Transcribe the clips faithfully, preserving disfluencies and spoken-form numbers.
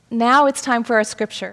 Now it's time for our scripture.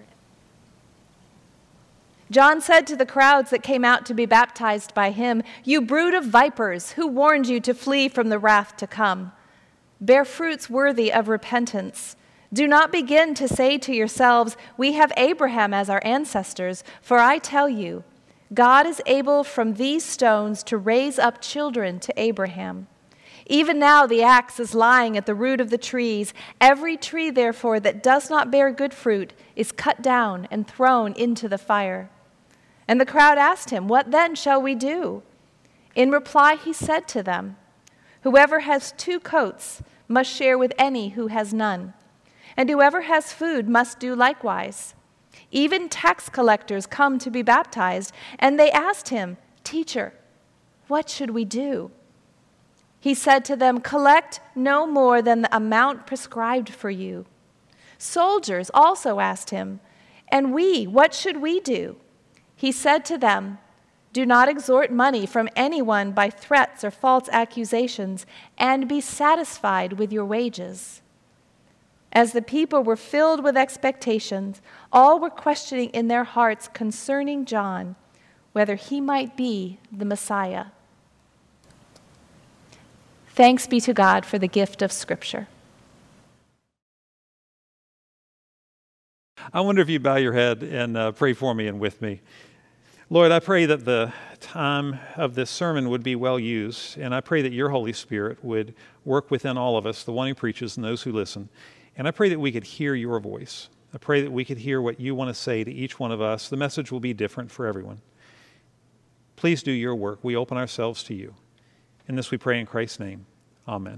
John said to the crowds that came out to be baptized by him, "You brood of vipers, who warned you to flee from the wrath to come? Bear fruits worthy of repentance. Do not begin to say to yourselves, 'We have Abraham as our ancestors,' for I tell you, God is able from these stones to raise up children to Abraham. Even now the axe is lying at the root of the trees. Every tree, therefore, that does not bear good fruit is cut down and thrown into the fire." And the crowd asked him, "What then shall we do?" In reply, he said to them, "Whoever has two coats must share with any who has none, and whoever has food must do likewise." Even tax collectors come to be baptized, and they asked him, "Teacher, what should we do?" He said to them, "Collect no more than the amount prescribed for you." Soldiers also asked him, "And we, what should we do?" He said to them, "Do not extort money from anyone by threats or false accusations, and be satisfied with your wages." As the people were filled with expectations, all were questioning in their hearts concerning John, whether he might be the Messiah. Thanks be to God for the gift of Scripture. I wonder if you bow your head and uh, pray for me and with me. Lord, I pray that the time of this sermon would be well used, and I pray that your Holy Spirit would work within all of us, the one who preaches and those who listen. And I pray that we could hear your voice. I pray that we could hear what you want to say to each one of us. The message will be different for everyone. Please do your work. We open ourselves to you. In this we pray in Christ's name. Amen.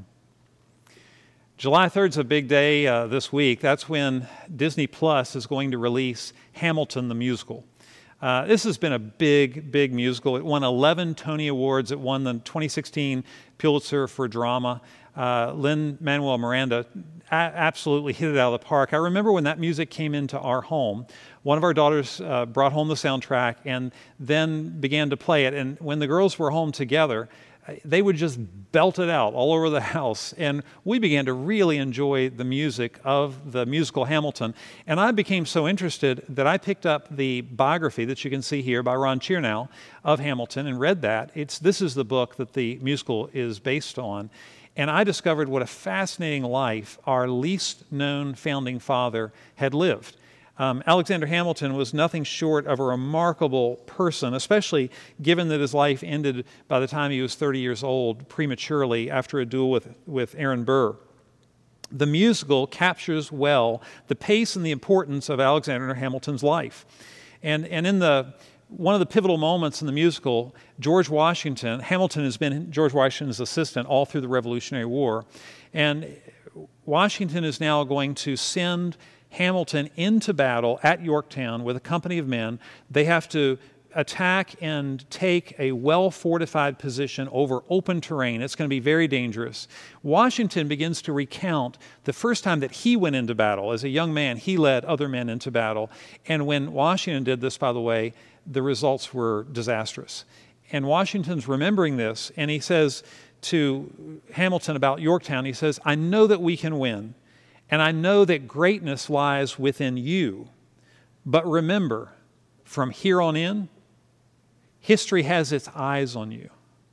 July third is a big day uh, this week. That's when Disney Plus is going to release Hamilton the musical. Uh, this has been a big, big musical. It won eleven Tony Awards. It won the twenty sixteen Pulitzer for Drama. Uh, Lin-Manuel Miranda a- absolutely hit it out of the park. I remember when that music came into our home, one of our daughters uh, brought home the soundtrack and then began to play it. And when the girls were home together, they would just belt it out all over the house. And we began to really enjoy the music of the musical Hamilton. And I became so interested that I picked up the biography that you can see here by Ron Chernow of Hamilton and read that. It's, this is the book that the musical is based on. And I discovered what a fascinating life our least known founding father had lived. Um, Alexander Hamilton was nothing short of a remarkable person, especially given that his life ended by the time he was thirty years old, prematurely, after a duel with, with Aaron Burr. The musical captures well the pace and the importance of Alexander Hamilton's life. And, and in the one of the pivotal moments in the musical, George Washington, Hamilton has been George Washington's assistant all through the Revolutionary War, and Washington is now going to send Hamilton into battle at Yorktown with a company of men. They have to attack and take a well-fortified position over open terrain. It's going to be very dangerous. Washington begins to recount the first time that he went into battle. As a young man, he led other men into battle. And when Washington did this, by the way, the results were disastrous. And Washington's remembering this, and he says to Hamilton about Yorktown, he says, "I know that we can win, and I know that greatness lies within you. But remember, from here on in, history has its eyes on you.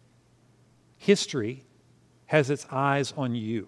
History has its eyes on you."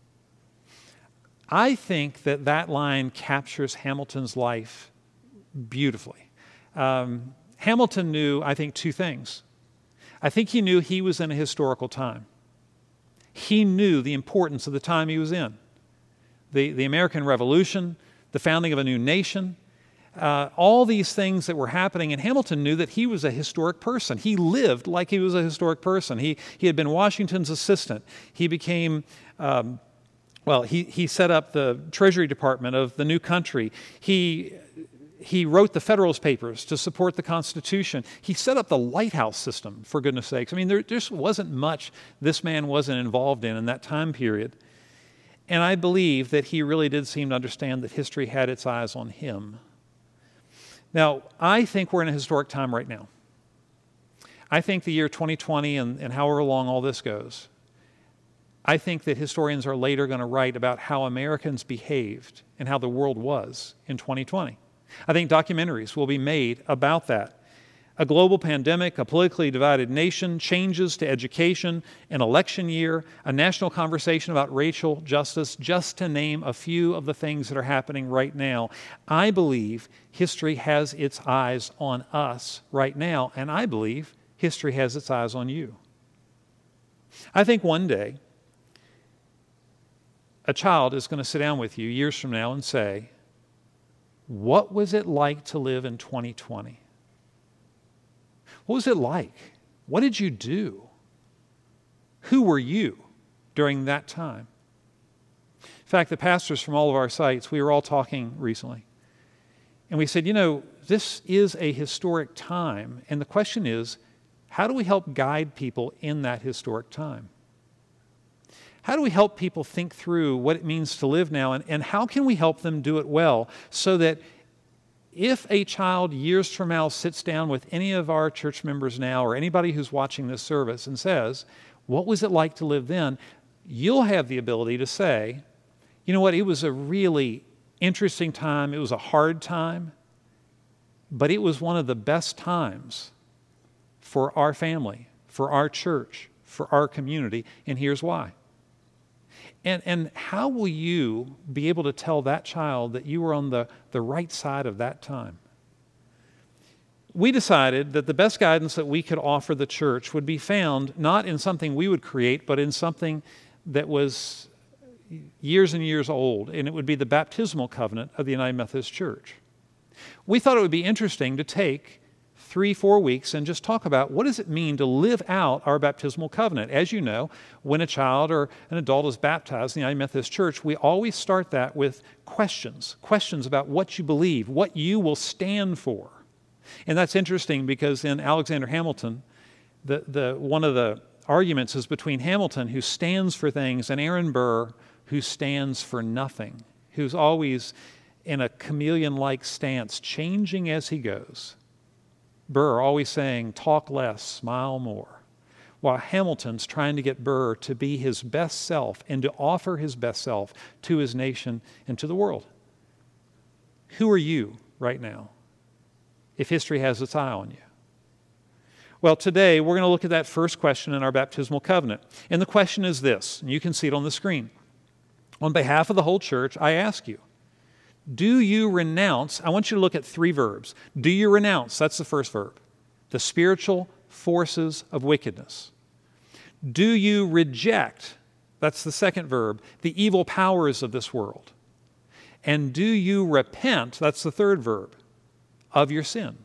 I think that that line captures Hamilton's life beautifully. Um, Hamilton knew, I think, two things. I think he knew he was in a historical time. He knew the importance of the time he was in. The, the American Revolution, the founding of a new nation, uh, all these things that were happening, and Hamilton knew that he was a historic person. He lived like he was a historic person. He, he had been Washington's assistant. He became, um, well, he, he set up the Treasury Department of the new country. He, he wrote the Federalist Papers to support the Constitution. He set up the lighthouse system, for goodness sakes. I mean, there just wasn't much this man wasn't involved in in that time period. And I believe that he really did seem to understand that history had its eyes on him. Now, I think we're in a historic time right now. I think the year twenty twenty and, and however long all this goes, I think that historians are later going to write about how Americans behaved and how the world was in twenty twenty. I think documentaries will be made about that. A global pandemic, a politically divided nation, changes to education, an election year, a national conversation about racial justice, just to name a few of the things that are happening right now. I believe history has its eyes on us right now, and I believe history has its eyes on you. I think one day a child is going to sit down with you years from now and say, "What was it like to live in twenty twenty? What was it like? What did you do? Who were you during that time?" In fact, the pastors from all of our sites, we were all talking recently. And we said, you know, this is a historic time. And the question is, how do we help guide people in that historic time? How do we help people think through what it means to live now? And, and how can we help them do it well so that if a child years from now sits down with any of our church members now or anybody who's watching this service and says, "What was it like to live then?" you'll have the ability to say, you know what, it was a really interesting time. It was a hard time, but it was one of the best times for our family, for our church, for our community, and here's why. And, and how will you be able to tell that child that you were on the, the right side of that time? We decided that the best guidance that we could offer the church would be found not in something we would create, but in something that was years and years old, and it would be the baptismal covenant of the United Methodist Church. We thought it would be interesting to take three, four weeks and just talk about what does it mean to live out our baptismal covenant. As you know, when a child or an adult is baptized in the United Methodist Church, we always start that with questions, questions about what you believe, what you will stand for. And that's interesting because in Alexander Hamilton, the, the, one of the arguments is between Hamilton, who stands for things, and Aaron Burr, who stands for nothing, who's always in a chameleon-like stance, changing as he goes. Burr always saying, talk less, smile more. While Hamilton's trying to get Burr to be his best self and to offer his best self to his nation and to the world. Who are you right now if history has its eye on you? Well, today we're going to look at that first question in our baptismal covenant. And the question is this, and you can see it on the screen. On behalf of the whole church, I ask you, do you renounce? I want you to look at three verbs. Do you renounce? That's the first verb. The spiritual forces of wickedness. Do you reject? That's the second verb. The evil powers of this world. And do you repent? That's the third verb. Of your sin.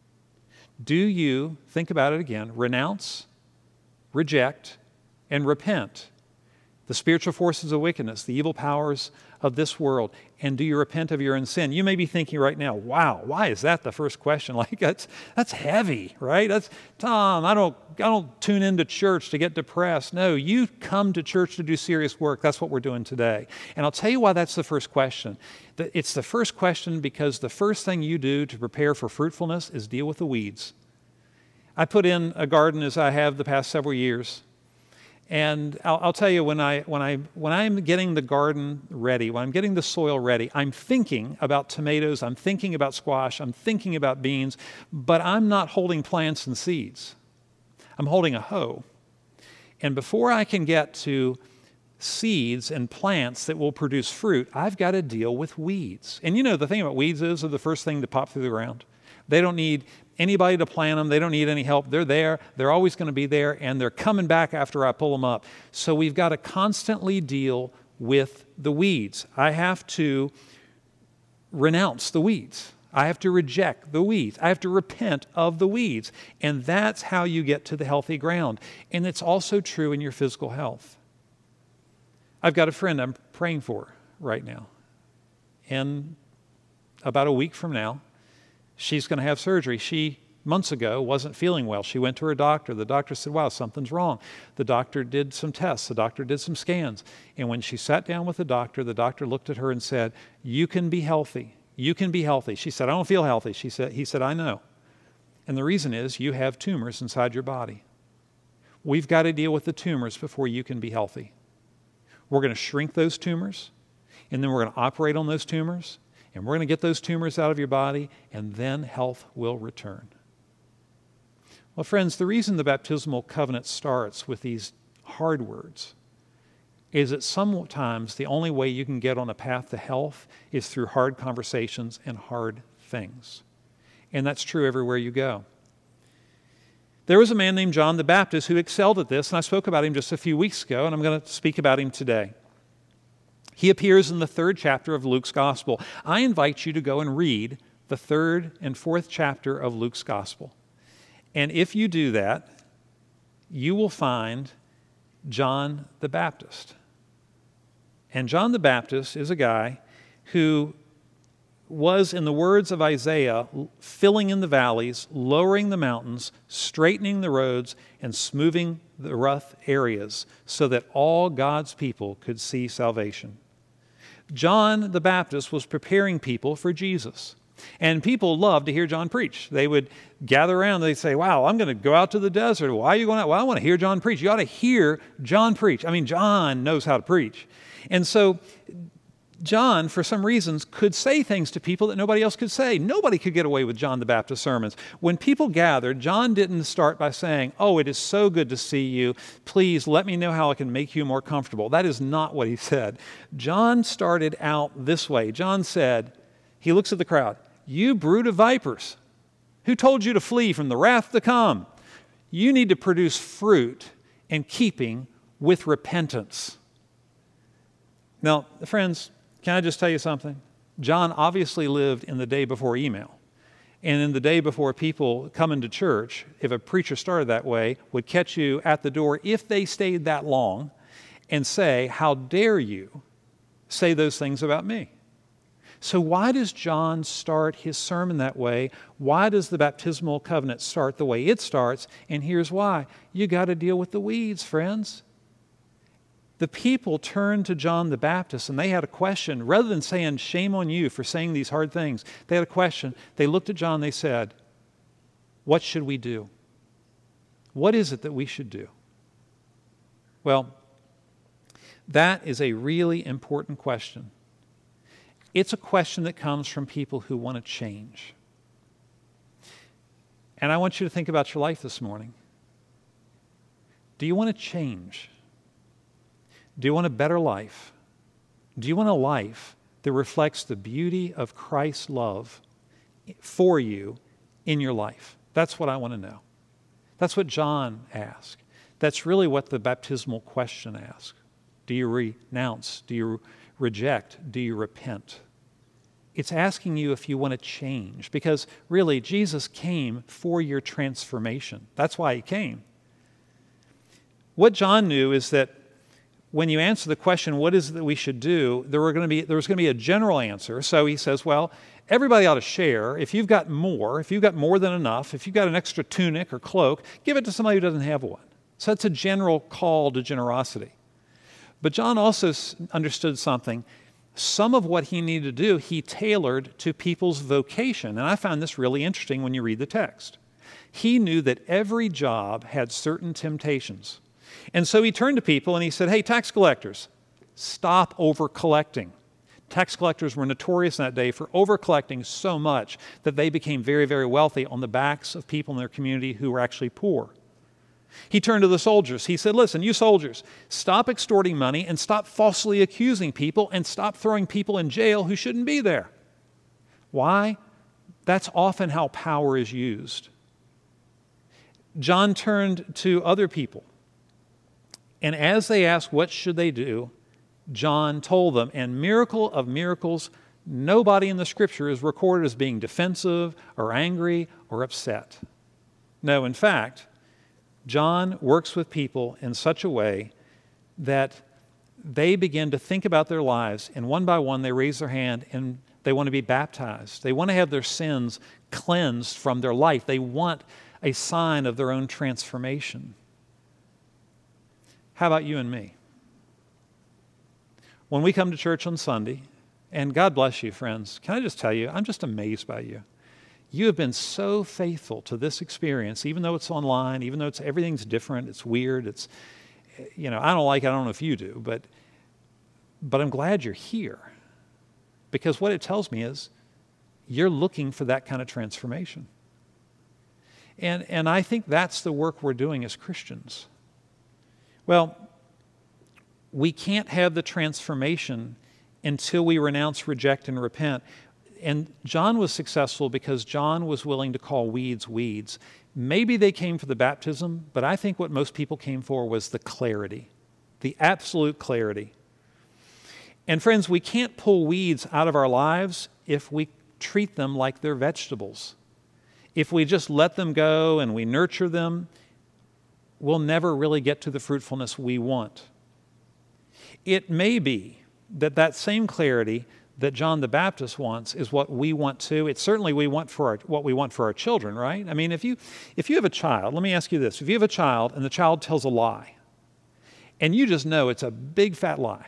Do you, think about it again, renounce, reject, and repent the spiritual forces of wickedness, the evil powers of this world, and do you repent of your own sin? You may be thinking right now, wow, why is that the first question? Like, that's that's heavy, right? That's, Tom, I don't, I don't tune into church to get depressed. No, you come to church to do serious work. That's what we're doing today. And I'll tell you why that's the first question. It's the first question because the first thing you do to prepare for fruitfulness is deal with the weeds. I put in a garden as I have the past several years. And I'll, I'll tell you, when, I, when, I, when I'm getting the garden ready, when I'm getting the soil ready, I'm thinking about tomatoes, I'm thinking about squash, I'm thinking about beans, but I'm not holding plants and seeds. I'm holding a hoe. And before I can get to seeds and plants that will produce fruit, I've got to deal with weeds. And you know, the thing about weeds is they're the first thing to pop through the ground. They don't need anybody to plant them. They don't need any help. They're there. They're always going to be there, and they're coming back after I pull them up. So we've got to constantly deal with the weeds. I have to renounce the weeds. I have to reject the weeds. I have to repent of the weeds. And that's how you get to the healthy ground. And it's also true in your physical health. I've got a friend I'm praying for right now. And about a week from now, she's going to have surgery. She, months ago, wasn't feeling well. She went to her doctor. The doctor said, wow, something's wrong. The doctor did some tests. The doctor did some scans. And when she sat down with the doctor, the doctor looked at her and said, you can be healthy. You can be healthy. She said, I don't feel healthy. She said, he said, I know. And the reason is you have tumors inside your body. We've got to deal with the tumors before you can be healthy. We're going to shrink those tumors, and then we're going to operate on those tumors, and we're going to get those tumors out of your body, and then health will return. Well, friends, the reason the baptismal covenant starts with these hard words is that sometimes the only way you can get on a path to health is through hard conversations and hard things. And that's true everywhere you go. There was a man named John the Baptist who excelled at this, and I spoke about him just a few weeks ago, and I'm going to speak about him today. He appears in the third chapter of Luke's Gospel. I invite you to go and read the third and fourth chapter of Luke's Gospel. And if you do that, you will find John the Baptist. And John the Baptist is a guy who was, in the words of Isaiah, filling in the valleys, lowering the mountains, straightening the roads, and smoothing the rough areas so that all God's people could see salvation. John the Baptist was preparing people for Jesus. And people loved to hear John preach. They would gather around, they'd say, wow, I'm going to go out to the desert. Why are you going out? Well, I want to hear John preach. You ought to hear John preach. I mean, John knows how to preach. And so John, for some reasons, could say things to people that nobody else could say. Nobody could get away with John the Baptist sermons. When people gathered, John didn't start by saying, oh, it is so good to see you. Please let me know how I can make you more comfortable. That is not what he said. John started out this way. John said, he looks at the crowd, you brood of vipers, who told you to flee from the wrath to come? You need to produce fruit in keeping with repentance. Now, friends, can I just tell you something? John obviously lived in the day before email. And in the day before people coming to church, if a preacher started that way, would catch you at the door if they stayed that long and say, how dare you say those things about me? So why does John start his sermon that way? Why does the baptismal covenant start the way it starts? And here's why. You got to deal with the weeds, friends. The people turned to John the Baptist and they had a question. Rather than saying, shame on you for saying these hard things, they had a question. They looked at John, they said, what should we do? What is it that we should do? Well, that is a really important question. It's a question that comes from people who want to change. And I want you to think about your life this morning. Do you want to change? Do you want a better life? Do you want a life that reflects the beauty of Christ's love for you in your life? That's what I want to know. That's what John asked. That's really what the baptismal question asks. Do you renounce? Do you reject? Do you repent? It's asking you if you want to change, because really Jesus came for your transformation. That's why he came. What John knew is that when you answer the question, what is it that we should do, there, were going to be, there was going to be a general answer. So he says, well, everybody ought to share. If you've got more, if you've got more than enough, if you've got an extra tunic or cloak, give it to somebody who doesn't have one. So that's a general call to generosity. But John also understood something. Some of what he needed to do, he tailored to people's vocation. And I found this really interesting when you read the text. He knew that every job had certain temptations. And so he turned to people and he said, hey, tax collectors, stop over-collecting. Tax collectors were notorious in that day for over-collecting so much that they became very, very wealthy on the backs of people in their community who were actually poor. He turned to the soldiers. He said, listen, you soldiers, stop extorting money and stop falsely accusing people and stop throwing people in jail who shouldn't be there. Why? That's often how power is used. John turned to other people. And as they asked what should they do, John told them, and miracle of miracles, nobody in the Scripture is recorded as being defensive or angry or upset. No, in fact, John works with people in such a way that they begin to think about their lives, and one by one they raise their hand and they want to be baptized. They want to have their sins cleansed from their life. They want a sign of their own transformation. How about you and me? When we come to church on Sunday, and God bless you, friends, can I just tell you, I'm just amazed by you. You have been so faithful to this experience, even though it's online, even though it's everything's different, it's weird, it's, you know, I don't like it, I don't know if you do, but but I'm glad you're here. Because what it tells me is you're looking for that kind of transformation. And, and I think that's the work we're doing as Christians. Well, we can't have the transformation until we renounce, reject, and repent. And John was successful because John was willing to call weeds weeds. Maybe they came for the baptism, but I think what most people came for was the clarity, the absolute clarity. And friends, we can't pull weeds out of our lives if we treat them like they're vegetables. If we just let them go and we nurture them, we'll never really get to the fruitfulness we want. It may be that that same clarity that John the Baptist wants is what we want too. It's certainly we want for our, what we want for our children, right? I mean, if you, if you have a child, let me ask you this. If you have a child and the child tells a lie, and you just know it's a big fat lie,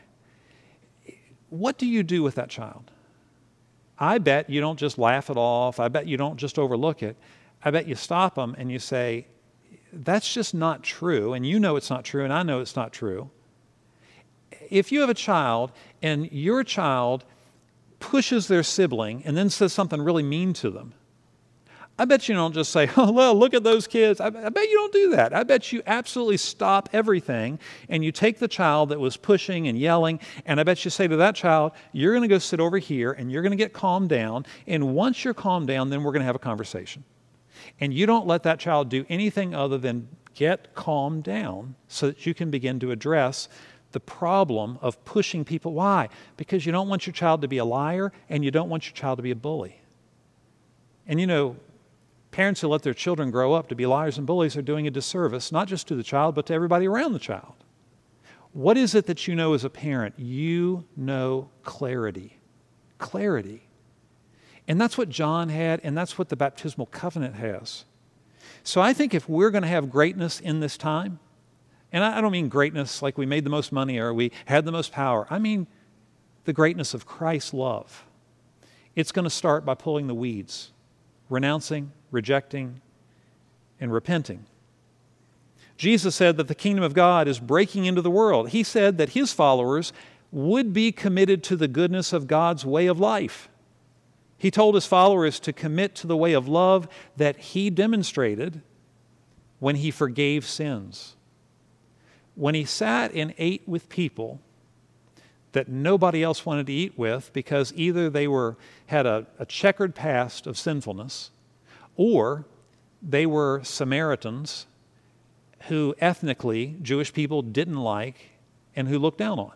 what do you do with that child? I bet you don't just laugh it off. I bet you don't just overlook it. I bet you stop them and you say, that's just not true, and you know it's not true, and I know it's not true. If you have a child and your child pushes their sibling and then says something really mean to them, I bet you don't just say, oh, well, look at those kids. I, I bet you don't do that. I bet you absolutely stop everything and you take the child that was pushing and yelling, and I bet you say to that child, you're going to go sit over here and you're going to get calmed down, and once you're calmed down, then we're going to have a conversation. And you don't let that child do anything other than get calmed down so that you can begin to address the problem of pushing people. Why? Because you don't want your child to be a liar and you don't want your child to be a bully. And you know, parents who let their children grow up to be liars and bullies are doing a disservice, not just to the child, but to everybody around the child. What is it that you know as a parent? You know clarity. Clarity. And that's what John had, and that's what the baptismal covenant has. So I think if we're going to have greatness in this time, and I don't mean greatness like we made the most money or we had the most power. I mean the greatness of Christ's love. It's going to start by pulling the weeds, renouncing, rejecting, and repenting. Jesus said that the kingdom of God is breaking into the world. He said that his followers would be committed to the goodness of God's way of life. He told his followers to commit to the way of love that he demonstrated when he forgave sins. When he sat and ate with people that nobody else wanted to eat with because either they were had a, a checkered past of sinfulness, or they were Samaritans who ethnically Jewish people didn't like and who looked down on.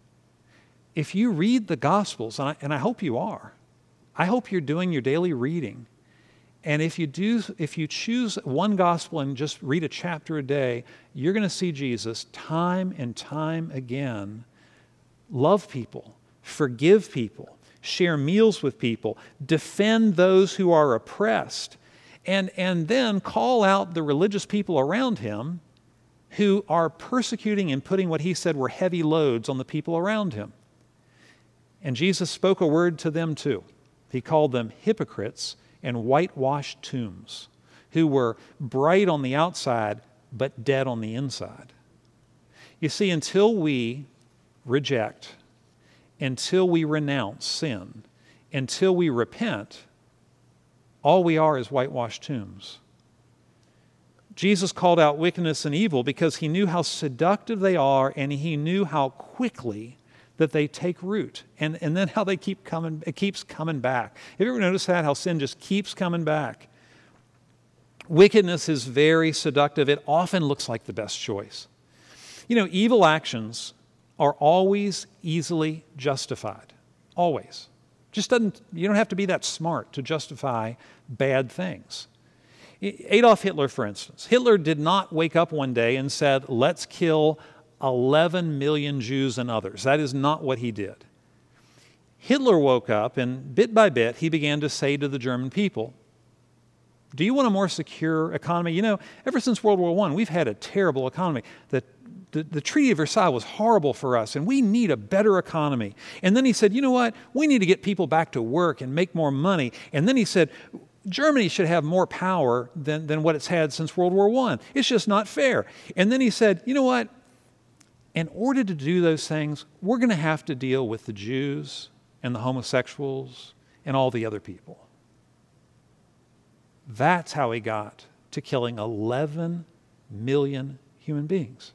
If you read the Gospels, and I, and I hope you are, I hope you're doing your daily reading. And if you do, if you choose one gospel and just read a chapter a day, you're going to see Jesus time and time again love people, forgive people, share meals with people, defend those who are oppressed, and, and then call out the religious people around him who are persecuting and putting what he said were heavy loads on the people around him. And Jesus spoke a word to them too. He called them hypocrites and whitewashed tombs, who were bright on the outside but dead on the inside. You see, until we reject, until we renounce sin, until we repent, all we are is whitewashed tombs. Jesus called out wickedness and evil because he knew how seductive they are, and he knew how quickly that they take root, and, and then how they keep coming, it keeps coming back. Have you ever noticed that, how sin just keeps coming back? Wickedness is very seductive. It often looks like the best choice. You know, evil actions are always easily justified. Always. Just doesn't, you don't have to be that smart to justify bad things. Adolf Hitler, for instance. Hitler did not wake up one day and said, let's kill eleven million Jews and others. That is not what he did. Hitler woke up and bit by bit he began to say to the German people, do you want a more secure economy? You know, ever since World War One, we've had a terrible economy. The, the, the Treaty of Versailles was horrible for us, and we need a better economy. And then he said, you know what? We need to get people back to work and make more money. And then he said, Germany should have more power than, than what it's had since World War One. It's just not fair. And then he said, you know what? in order to do those things, we're going to have to deal with the Jews and the homosexuals and all the other people. That's how he got to killing eleven million human beings.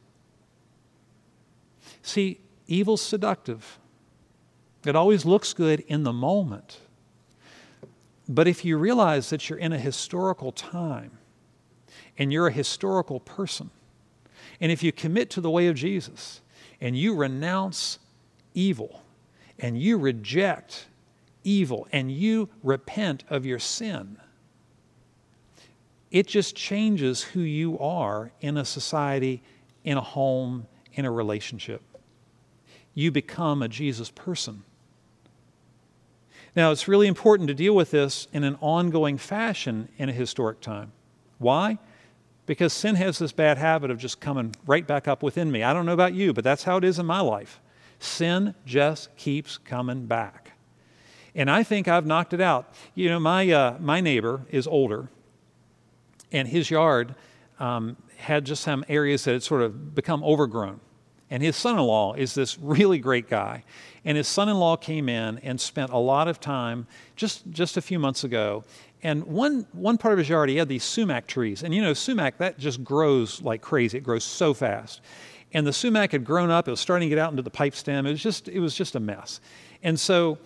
See, evil's seductive. It always looks good in the moment. But if you realize that you're in a historical time and you're a historical person, and if you commit to the way of Jesus and you renounce evil and you reject evil and you repent of your sin, it just changes who you are in a society, in a home, in a relationship. You become a Jesus person. Now, it's really important to deal with this in an ongoing fashion in a historic time. Why? Because sin has this bad habit of just coming right back up within me. I don't know about you, but that's how it is in my life. Sin just keeps coming back. And I think I've knocked it out. You know, my, uh, my neighbor is older, and his yard um, had just some areas that had sort of become overgrown. And his son-in-law is this really great guy. And his son-in-law came in and spent a lot of time just, just a few months ago. And one, one part of his yard, he had these sumac trees. And you know, sumac, that just grows like crazy. It grows so fast. And the sumac had grown up. It was starting to get out into the pipe stem. It was just, it was just a mess. And so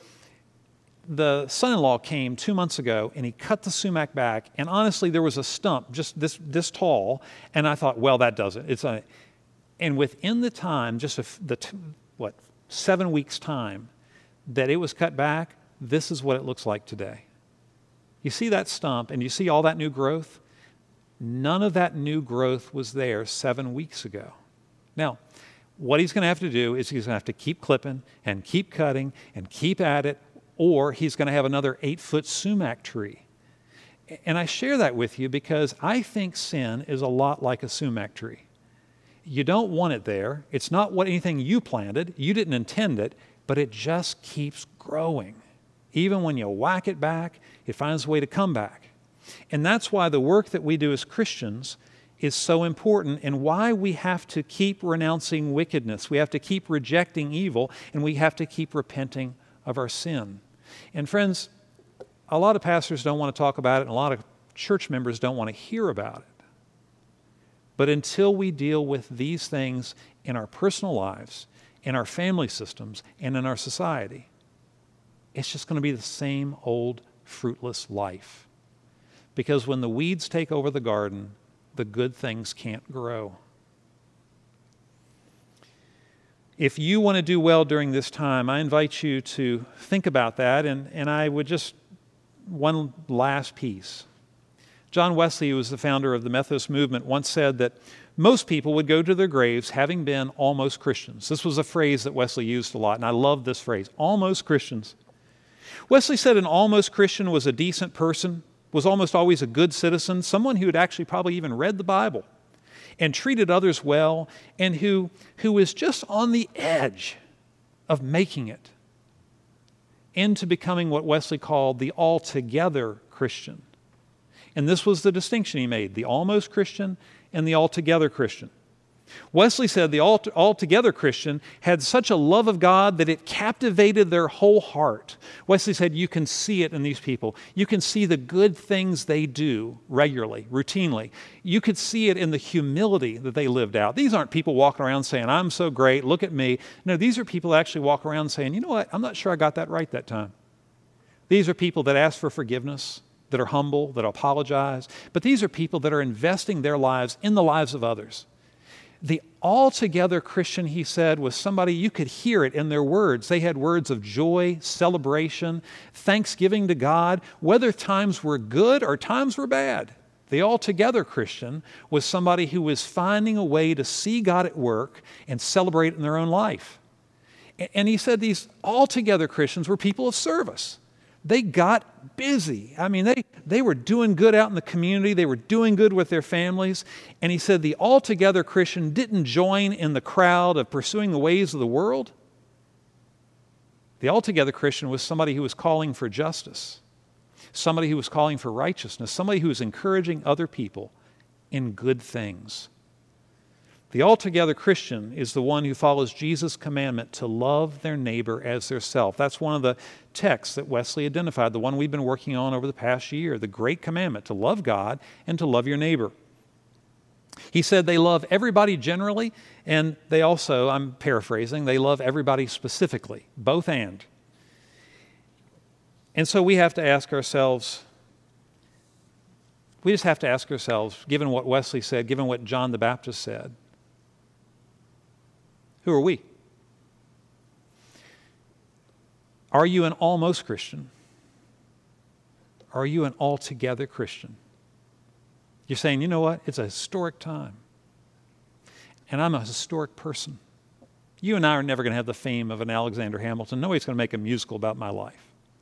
the son-in-law came two months ago, and he cut the sumac back. And honestly, there was a stump just this, this tall. And I thought, well, that does it. It's a... And within the time, just a, the what, seven weeks' time that it was cut back, this is what it looks like today. You see that stump and you see all that new growth? None of that new growth was there seven weeks ago. Now, what he's going to have to do is he's going to have to keep clipping and keep cutting and keep at it, or he's going to have another eight-foot sumac tree. And I share that with you because I think sin is a lot like a sumac tree. You don't want it there. It's not what anything you planted. You didn't intend it, but it just keeps growing. Even when you whack it back, it finds a way to come back. And that's why the work that we do as Christians is so important, and why we have to keep renouncing wickedness. We have to keep rejecting evil, and we have to keep repenting of our sin. And friends, a lot of pastors don't want to talk about it, and a lot of church members don't want to hear about it. But until we deal with these things in our personal lives, in our family systems, and in our society, it's just going to be the same old fruitless life. Because when the weeds take over the garden, the good things can't grow. If you want to do well during this time, I invite you to think about that, and, and I would just, one last piece. John Wesley, who was the founder of the Methodist movement, once said that most people would go to their graves having been almost Christians. This was a phrase that Wesley used a lot, and I love this phrase, almost Christians. Wesley said an almost Christian was a decent person, was almost always a good citizen, someone who had actually probably even read the Bible and treated others well, and who, who was just on the edge of making it into becoming what Wesley called the altogether Christian. And this was the distinction he made, the almost Christian and the altogether Christian. Wesley said the altogether Christian had such a love of God that it captivated their whole heart. Wesley said you can see it in these people. You can see the good things they do regularly, routinely. You could see it in the humility that they lived out. These aren't people walking around saying, I'm so great, look at me. No, these are people that actually walk around saying, you know what, I'm not sure I got that right that time. These are people that ask for forgiveness, that are humble, that apologize. But these are people that are investing their lives in the lives of others. The altogether Christian, he said, was somebody, you could hear it in their words. They had words of joy, celebration, thanksgiving to God, whether times were good or times were bad. The altogether Christian was somebody who was finding a way to see God at work and celebrate in their own life. And he said these altogether Christians were people of service. They got busy. I mean, they, they were doing good out in the community. They were doing good with their families. And he said the altogether Christian didn't join in the crowd of pursuing the ways of the world. The altogether Christian was somebody who was calling for justice, somebody who was calling for righteousness, somebody who was encouraging other people in good things. The altogether Christian is the one who follows Jesus' commandment to love their neighbor as their self. That's one of the texts that Wesley identified, the one we've been working on over the past year, the great commandment to love God and to love your neighbor. He said they love everybody generally, and they also, I'm paraphrasing, they love everybody specifically, both and. And so we have to ask ourselves, we just have to ask ourselves, given what Wesley said, given what John the Baptist said, who are we? Are you an almost Christian? Are you an altogether Christian? You're saying, you know what? It's a historic time. And I'm a historic person. You and I are never going to have the fame of an Alexander Hamilton. Nobody's going to make a musical about my life.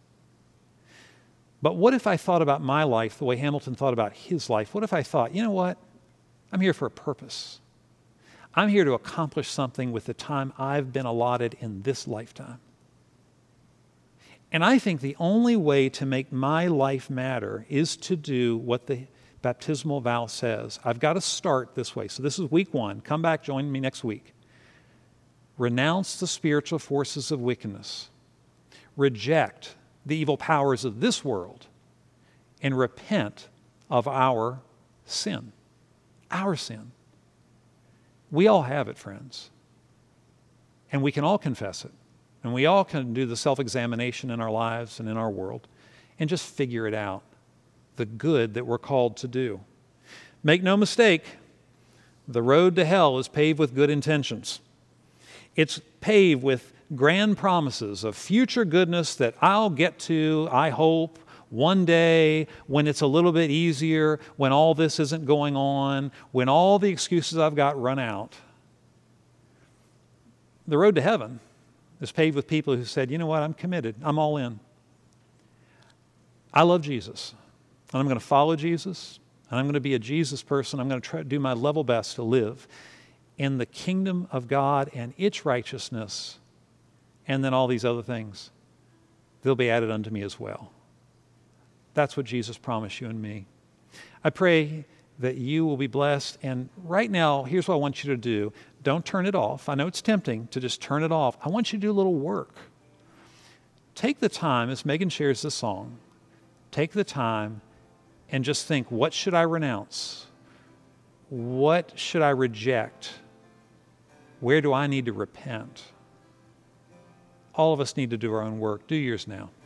But what if I thought about my life the way Hamilton thought about his life? What if I thought, you know what? I'm here for a purpose. I'm here to accomplish something with the time I've been allotted in this lifetime. And I think the only way to make my life matter is to do what the baptismal vow says. I've got to start this way. So this is week one. Come back, join me next week. Renounce the spiritual forces of wickedness. Reject the evil powers of this world and repent of our sin. Our sin. We all have it, friends. And we can all confess it. And we all can do the self-examination in our lives and in our world and just figure it out, the good that we're called to do. Make no mistake, the road to hell is paved with good intentions. It's paved with grand promises of future goodness that I'll get to, I hope, one day when it's a little bit easier, when all this isn't going on, when all the excuses I've got run out. The road to heaven is paved with people who said, you know what, I'm committed, I'm all in. I love Jesus, and I'm going to follow Jesus, and I'm going to be a Jesus person. I'm going to try to do my level best to live in the kingdom of God and its righteousness, and then all these other things, they'll be added unto me as well. That's what Jesus promised you and me. I pray that you will be blessed. And right now, here's what I want you to do. Don't turn it off. I know it's tempting to just turn it off. I want you to do a little work. Take the time, as Megan shares this song, take the time and just think, what should I renounce? What should I reject? Where do I need to repent? All of us need to do our own work. Do yours now.